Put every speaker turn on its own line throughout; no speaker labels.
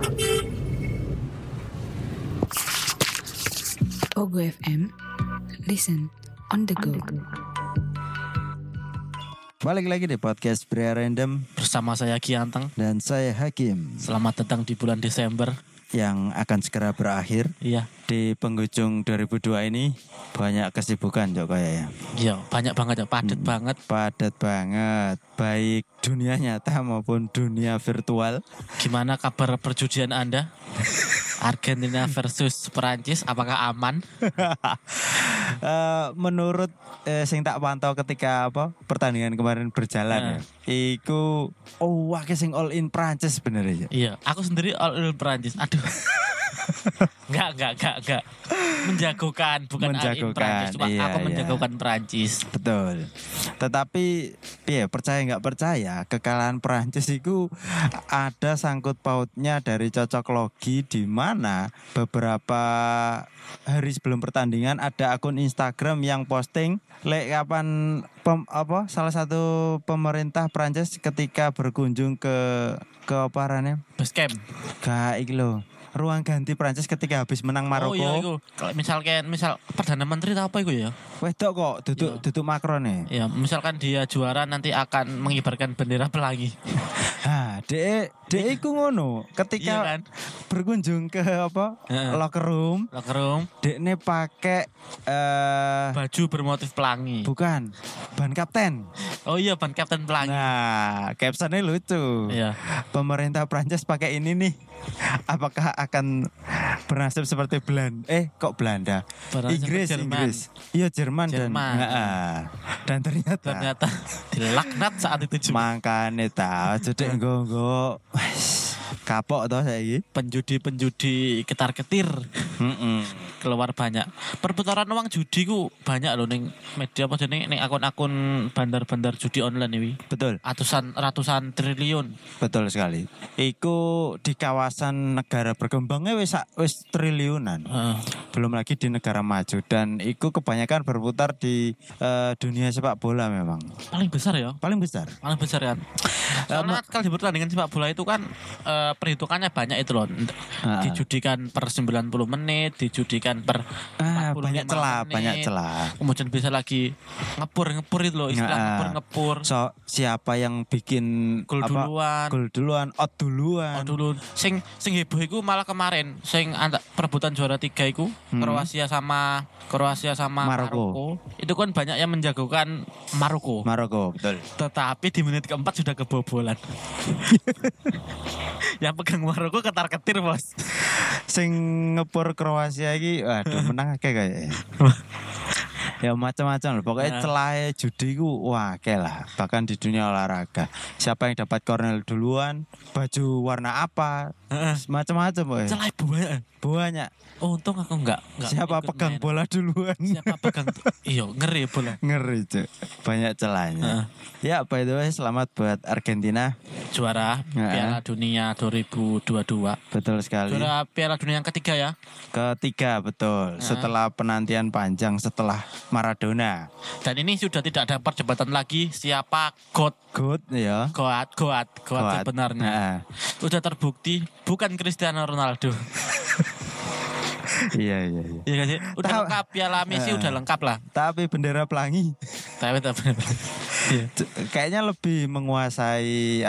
Ogo FM, listen on the go.
Balik lagi di podcast Pria Random
Bersama saya Gianteng.
dan saya Hakim
Selamat datang di bulan Desember.
yang akan segera berakhir.
Iya,
Di penghujung 2002 ini banyak kesibukan Jok kayaknya.
iya banyak banget ya, padat banget.
Padat banget, baik dunia nyata maupun dunia virtual.
Gimana kabar perjudian Anda? Argentina versus Perancis, apakah aman?
Menurut sing tak pantau ketika pertandingan kemarin berjalan ya. Iku wah sing all in Prancis bener ya.
Iya, aku sendiri all in Perancis. Aduh. Enggak. Menjagokan, bukan all in Perancis. Cuma
iya,
aku menjagokan Perancis.
Betul. Tetapi percaya nggak percaya kekalahan Perancis itu ada sangkut pautnya dari cocok logi, di mana beberapa hari sebelum pertandingan ada akun Instagram yang posting kapan salah satu pemerintah Perancis ketika berkunjung ke operannya
Base camp.
gak iki lho, ruang ganti Perancis ketika habis menang Maroko.
Oh iya itu. Kalau misal Perdana Menteri atau apa itu ya?
Wedok kok duduk Macron nih.
Ya, misalkan dia juara nanti akan mengibarkan bendera pelangi.
Dek iku ngono ketika
Iya kan?
berkunjung ke locker room, dekne pakai
Baju bermotif pelangi.
bukan ban kapten.
Oh iya, ban kapten pelangi.
Nah, captionnya lucu.
Iya.
Pemerintah Prancis pakai ini nih. Apakah akan bernasib seperti Belanda?
Bernasib
Inggris.
Jerman.
Iya, Jerman. Dan
Ternyata dilaknat saat itu juga.
makane ta cedek nggo kapok toh saiki.
Penjudi ketar-ketir keluar banyak. Perputaran uang judi ku banyak loh ning media apa jenenge ning akun-akun bandar-bandar judi online ini.
Betul.
Ratusan triliun.
Betul sekali. Iku di kawasan negara berkembangnya wis triliunan. Belum lagi di negara maju, dan iku kebanyakan berputar di dunia sepak bola memang.
Paling besar ya.
Paling besar.
Paling besar kan. Soalnya kalau di pertandingan sepak bola itu kan perhitungannya banyak itu loh. Dijudikan per 90 menit, dijudikan per 45
banyak
menit.
celah.
Kemudian bisa lagi ngepur itu loh, istilah ngepur.
So, siapa yang bikin
Gol duluan,
out duluan.
Sing heboh iku malah kemarin sing perebutan juara 3 iku Kroasia sama Maroko. Itu kan banyak yang menjagokan Maroko,
betul.
tetapi di menit keempat sudah kebobolan. Yang pegang Maroko ketar-ketir, Bos.
Sing ngepur Kroasia iki waduh menang akeh kayaknya. Ya macam-macam loh. Pokoknya celah judi ku akeh lah. Bahkan di dunia olahraga. Siapa yang dapat cornel duluan, baju warna apa, macam-macam boy.
Celah banyak. Oh, untung aku enggak
Siapa pegang bola duluan.
Siapa pegang iyo ngeri bola.
Ngeri cuy. Banyak celahnya. Ya by the way, selamat buat Argentina
juara Piala Dunia 2022.
Betul sekali.
Juara Piala Dunia yang ketiga ya.
Ketiga betul. Setelah penantian panjang setelah Maradona.
Dan ini sudah tidak ada perdebatan lagi siapa GOAT
ya.
GOAT sebenarnya. Sudah terbukti bukan Cristiano Ronaldo.
Iya.
Iya kan sih? Udah lengkap, Piala Messi udah lengkap lah.
Tapi bendera pelangi.
Tapi. Iya.
Kayaknya lebih menguasai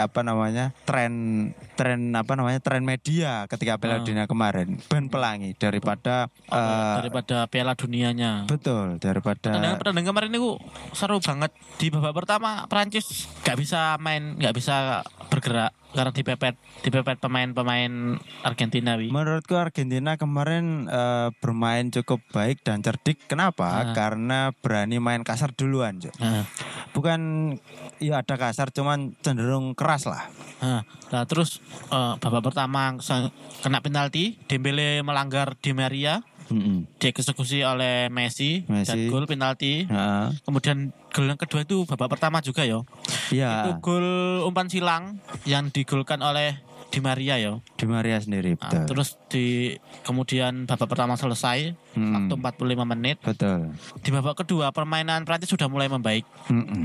tren media ketika Piala Dunia kemarin. Band pelangi daripada
Piala Dunianya.
Betul, daripada
pertandingan kemarin itu seru banget. Di babak pertama Prancis gak bisa bergerak karena dipepet pemain Argentina.
Menurutku Argentina kemarin bermain cukup baik dan cerdik. Kenapa? Karena berani main kasar duluan, bukan ya ada kasar, cuman cenderung keras lah.
Nah terus babak pertama kena penalti, Dembele melanggar Di Maria, dieksekusi oleh Messi. Dan gol penalti. Kemudian gol yang kedua itu babak pertama juga ya. Itu gol umpan silang yang digolkan oleh Di Maria ya.
Di Maria sendiri, betul.
Terus kemudian babak pertama selesai, waktu 45 menit.
Betul.
Di babak kedua permainan Prancis sudah mulai membaik.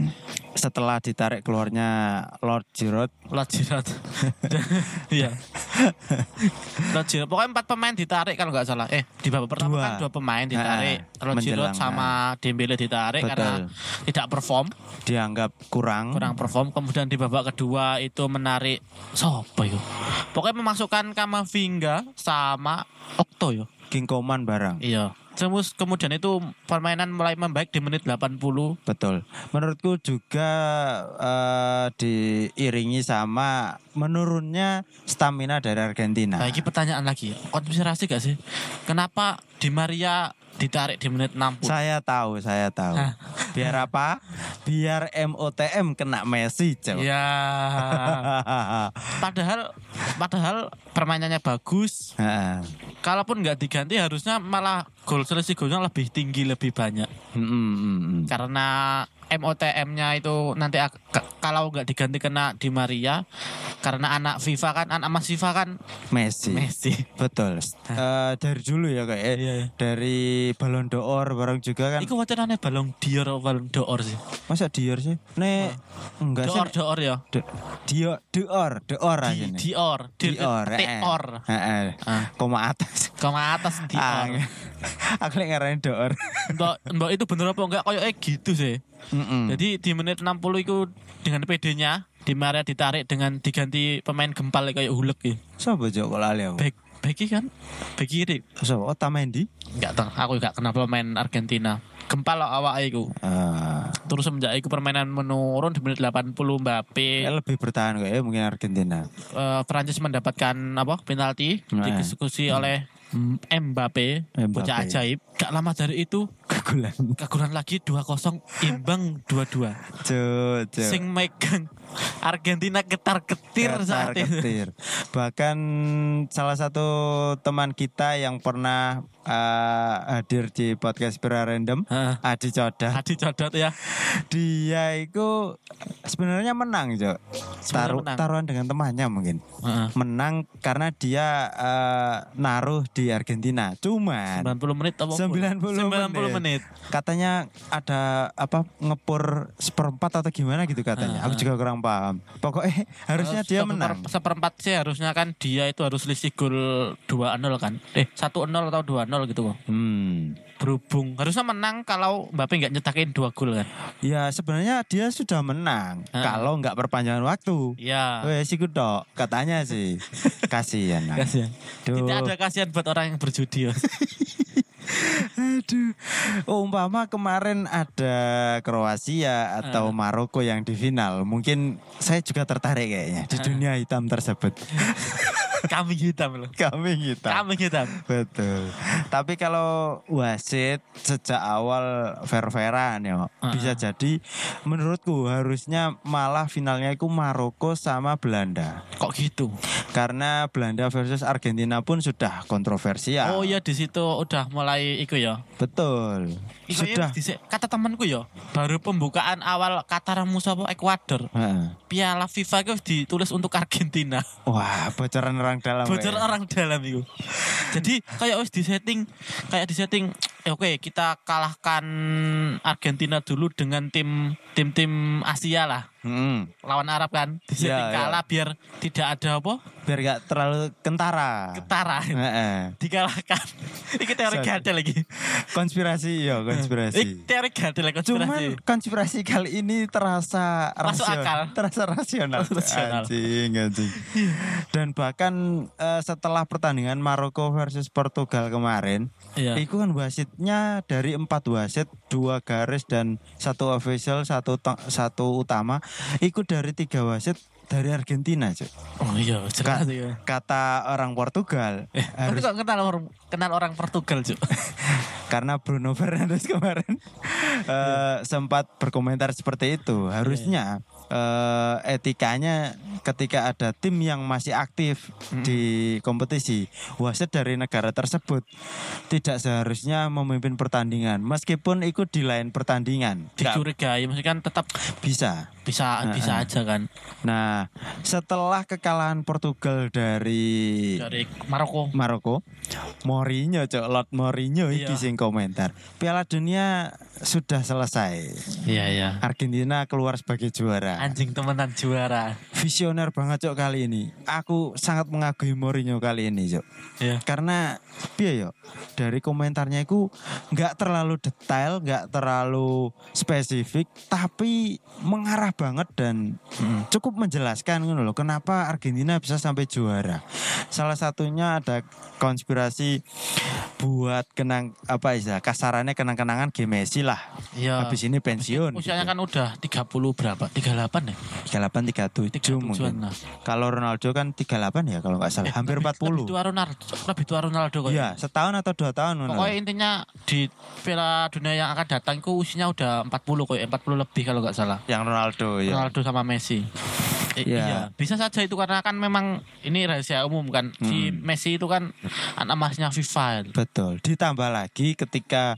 Setelah ditarik keluarnya Lord Giroud.
Iya. Giroud pokoknya 4 pemain ditarik kalau nggak salah. Di babak pertama kan 2 pemain ditarik. Giroud sama Dembele ditarik.
Betul.
Karena tidak perform,
dianggap kurang
perform. Kemudian di babak kedua itu menarik siapa itu? Pokoknya memasukkan Kamavinga sama Okto yo.
King Koman barang.
Iya. Terus kemudian itu permainan mulai membaik di menit 80.
Betul. Menurutku juga diiringi sama menurunnya stamina dari Argentina.
Nah, ini pertanyaan lagi. Konspirasi gak sih? Kenapa Di Maria ditarik di menit 60?
Saya tahu. Biar apa? Biar MOTM kena Messi, Cok.
Ya. Padahal permainannya bagus. Kalaupun nggak diganti harusnya malah selisih golnya lebih tinggi, lebih banyak. Karena MOTM-nya itu nanti kalau nggak diganti kena Di Maria, karena anak Mas FIFA kan
Messi. Betul. Dari dulu ya kayak
iya.
Dari Ballon d'Or bareng juga kan.
Iku wacanane Ballon d'Or sih.
Masa Dior sih? Enggak sih.
D'Or ya.
D'Or aja nih.
Dior.
Koma atas
Dior.
Aku lagi ngarahin D'Or.
Mbak itu bener apa enggak kayak gitu sih. Jadi di menit 60 itu dengan PD-nya Di Maria ditarik dengan diganti pemain gempal kayak Hulk ya.
Siapa Jok kok lali aku?
Beki kan? Beki kiri.
Siapa? Otamendi?
Enggak tahu, aku enggak kenal pemain Argentina. Gempal awak iku. Terus semenjak iku permainan menurun di menit 80 Mbappe.
Lebih bertahan kayak mungkin Argentina.
Prancis mendapatkan penalti dieksekusi oleh Mbappe. Bocah ajaib. Gak lama dari itu kegulan lagi 2-0 imbang 2-2. Sing megang Argentina ketar-ketir saat itu.
Bahkan salah satu teman kita yang pernah hadir di podcast Pira Random, Adi Codot
ya.
Dia itu sebenarnya menang, Jok. Taruhan dengan temannya mungkin. Menang karena dia naruh di Argentina. Cuman
90 menit apa?
90 menit. Katanya ada ngepur seperempat atau gimana gitu katanya. Aku juga kurang paham. Pokoknya harusnya dia menang.
Seperempat sih harusnya kan dia itu harus selisih gol 2-0 kan. 1-0 atau 2-0 gitu kok. Berhubung harusnya menang kalau Mbappe nggak nyetakin 2 gol kan.
Ya sebenarnya dia sudah menang kalau nggak perpanjangan waktu.
Iya.
Wes iku tok katanya sih. Kasihan.
Tidak ada kasihan buat orang yang berjudi.
Aduh. Umpama kemarin ada Kroasia atau Maroko yang di final, mungkin saya juga tertarik kayaknya di dunia hitam tersebut.
Kambing hitam loh.
Kambing hitam. Betul. Tapi kalau wasit sejak awal fair-fairan ya, bisa jadi menurutku harusnya malah finalnya itu Maroko sama Belanda.
Kok gitu?
Karena Belanda versus Argentina pun sudah kontroversial.
Oh iya, di situ udah mulai iku ya.
Betul.
Sudah. Kata temanku ya, baru pembukaan awal Qatar musuh Ekuador. Piala FIFA itu ditulis untuk Argentina.
Wah, bocoran orang dalam.
Orang dalam itu. Jadi kayak disetting oke, kita kalahkan Argentina dulu dengan tim Asia lah. Lawan Arab kan. Disetting kalah biar tidak ada apa?
Biar gak terlalu kentara.
Dikalahkan. Ini teori gadel lagi.
Konspirasi.
Teori gadel konspirasi.
Cuman konspirasi kali ini terasa rasional. Anjing. Dan bahkan setelah pertandingan Maroko versus Portugal kemarin, itu kan wasitnya dari 4 wasit, 2 garis dan 1 official, 1 utama, ikut dari 3 wasit dari Argentina, Cuk.
Oh iya, jelas ya.
Kata orang Portugal.
Harus kok kenal orang Portugal, Cuk.
Karena Bruno Fernandes kemarin sempat berkomentar seperti itu. Harusnya etikanya ketika ada tim yang masih aktif di kompetisi, wasit dari negara tersebut tidak seharusnya memimpin pertandingan meskipun ikut di lain pertandingan.
Dicurigai, maksudnya kan tetap
bisa
aja kan.
Nah, setelah kekalahan Portugal dari Maroko, Mourinho, Lord Mourinho iki sing komentar. Piala Dunia sudah selesai.
Iya.
Argentina keluar sebagai juara.
Anjing temenan juara.
Visioner banget Cok kali ini. Aku sangat mengagumi Mourinho kali ini Cok.
Iya.
Karena piye yo, dari komentarnya itu nggak terlalu detail, nggak terlalu spesifik, tapi mengarah banget dan cukup menjelaskan gitu loh. Kenapa Argentina bisa sampai juara? Salah satunya ada konspirasi buat kasarannya kenang-kenangan game Messi lah.
Iya.
Habis ini pensiun.
Usianya
gitu.
Kan udah 30 berapa? 38 ya?
38 37 mungkin.
Nah.
Kalau Ronaldo kan 38 ya kalau nggak salah, hampir 40.
Lebih tua Ronaldo kok.
Iya, setahun atau 2 tahun.
Pokoknya intinya di Piala Dunia yang akan datang itu usianya udah 40 kok, 40 lebih kalau nggak salah.
Yang Ronaldo ya.
Ronaldo sama Messi. Iya, bisa saja itu karena kan memang ini rahasia umum kan. Si Messi itu kan anak emasnya FIFA.
Betul. Ditambah lagi ketika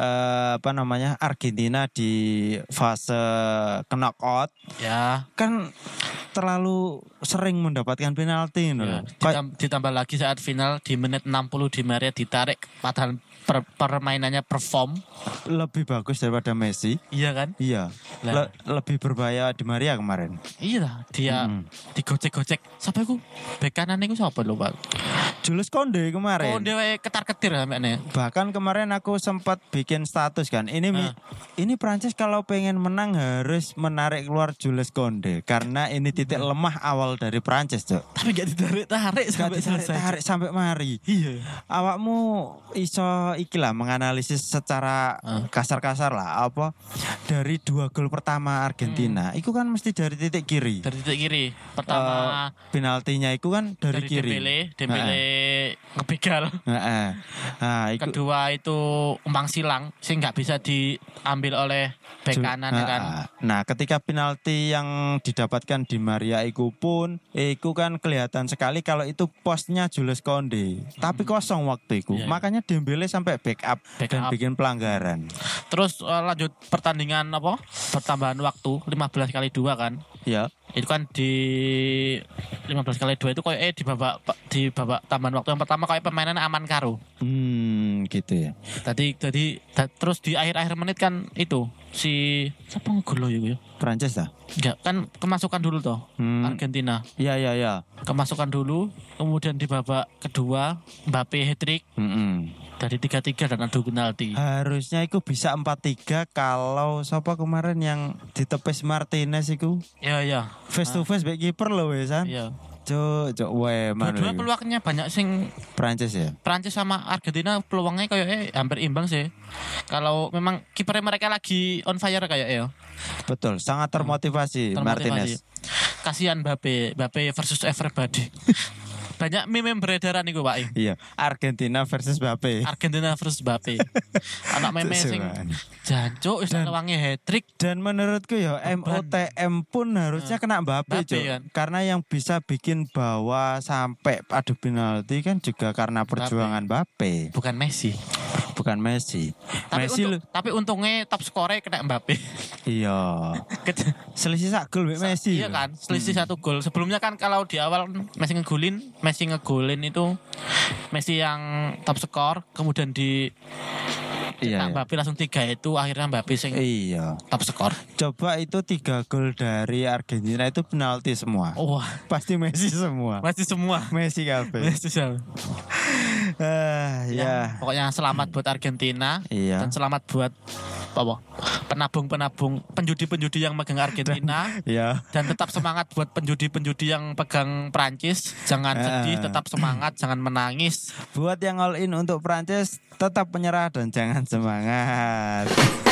Argentina di fase knockout
ya
kan terlalu sering mendapatkan penalti
ya, ditambah lagi saat final di menit 60 Di Maria ditarik padahal permainannya perform
lebih bagus daripada Messi.
Iya kan?
Iya. Lebih berbahaya Di Maria kemarin.
Iya, dia digocek-gocek. Siapa iku? Bek kanan iku sapa lho, Pak?
Jules Koundé kemarin.
Koundé wae ketar-ketir sampeane.
Bahkan kemarin aku sempat bikin status kan. Ini Prancis kalau pengen menang harus menarik keluar Jules Koundé karena ini titik lemah awal dari Prancis, Cok.
Tapi gak ditarik sampai selesai.
Tarik sampai mari.
Iya.
Awakmu iso ikilah menganalisis secara kasar-kasar lah apa dari 2 gol pertama Argentina. Itu kan mesti dari titik kiri.
Dari titik kiri. Pertama
penaltinya itu kan dari kiri.
Dembele ngebegal. Kedua itu umpan silang sih nggak bisa diambil oleh bek kanan kan.
Nah, ketika penalti yang didapatkan Di Maria itu pun itu kan kelihatan sekali kalau itu posnya Jules Koundé. Tapi kosong waktu itu. Makanya Dembele sampai backup dan bikin pelanggaran.
Terus lanjut pertandingan pertambahan waktu 15x2 kan.
Iya.
Itu kan di 15x2 itu kayak di babak tambahan waktu yang pertama kayak permainan aman karo.
Gitu ya.
Terus di akhir-akhir menit kan itu si siapa ngegol ya?
Prancis dah.
Enggak, kan kemasukan dulu toh Argentina.
Iya.
Kemasukan dulu, kemudian di babak kedua Mbappe hat-trick. Dari 3-3 dan adu penalti.
Harusnya itu bisa 4-3 kalau siapa kemarin yang ditepis Martinez itu.
Iya.
Face to face back kiper loh wesan.
Iya.
Cok
Dua peluangnya banyak sing
Prancis ya.
Prancis sama Argentina peluangnya kayak hampir imbang sih. Kalau memang kipernya mereka lagi on fire kayak ya.
Betul, sangat termotivasi. Martinez.
Kasihan Mbappe versus everybody. Banyak meme beredaran nih Pak.
Iya, Argentina versus Mbappe. Anak meme sing
jancuk wis wangi hat-trick.
Dan menurutku ya MOTM pun harusnya kena Mbappe kan? Karena yang bisa bikin bawa sampai adu penalti kan juga karena perjuangan Mbappe.
Bukan Messi. Tapi untungnya top score kena Mbappe.
Iya. Selisih 1 gol Messi.
Iya kan, selisih 1 gol. Sebelumnya kan kalau di awal Messi ngegolin itu Messi yang top skor, kemudian di Mbappe langsung 3 itu akhirnya Mbappe sing top skor. Coba
itu 3 gol dari Argentina itu penalti semua.
Oh,
pasti Messi semua. Messi kabeh.
Pokoknya selamat buat Argentina dan selamat buat penabung-penabung penjudi-penjudi yang megang Argentina dan tetap semangat buat penjudi-penjudi yang pegang Prancis. Jangan sedih, tetap semangat, jangan menangis.
Buat yang all in untuk Prancis tetap menyerah dan jangan semangat.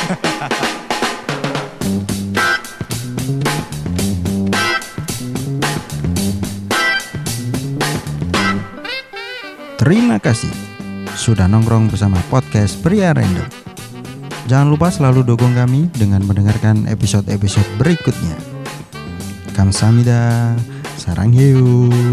Terima kasih sudah nongkrong bersama podcast Pria Random. Jangan lupa selalu dukung kami dengan mendengarkan episode-episode berikutnya. Kamsahamnida, sarang hiu.